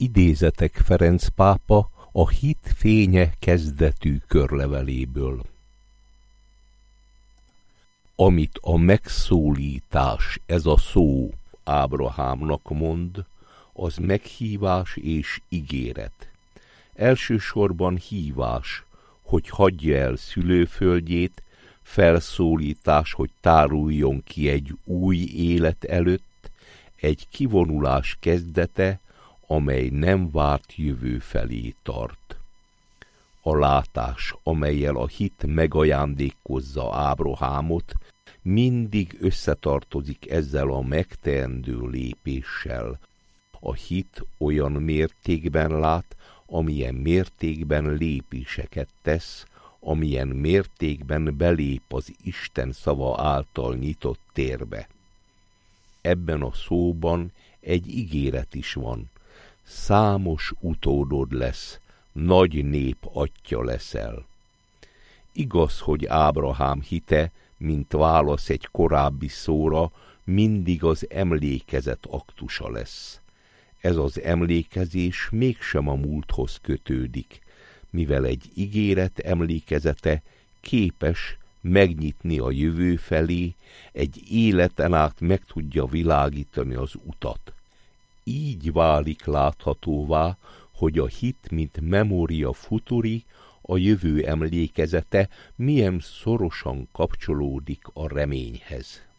Idézetek Ferenc pápa a Hit fénye kezdetű körleveléből. Amit a megszólítás, ez a szó Ábrahámnak mond, az meghívás és ígéret. Elsősorban hívás, hogy hagyja el szülőföldjét, felszólítás, hogy táruljon ki egy új élet előtt, egy kivonulás kezdete, amely nem várt jövő felé tart. A látás, amellyel a hit megajándékozza Ábrahámot, mindig összetartozik ezzel a megteendő lépéssel. A hit olyan mértékben lát, amilyen mértékben lépéseket tesz, amilyen mértékben belép az Isten szava által nyitott térbe. Ebben a szóban egy ígéret is van. Számos utódod lesz, nagy nép atyja leszel. Igaz, hogy Ábrahám hite, mint válasz egy korábbi szóra, mindig az emlékezet aktusa lesz. Ez az emlékezés mégsem a múlthoz kötődik, mivel egy ígéret emlékezete képes megnyitni a jövő felé, egy életen át meg tudja világítani az utat. Így válik láthatóvá, hogy a hit, mint memoria futuri, a jövő emlékezete milyen szorosan kapcsolódik a reményhez.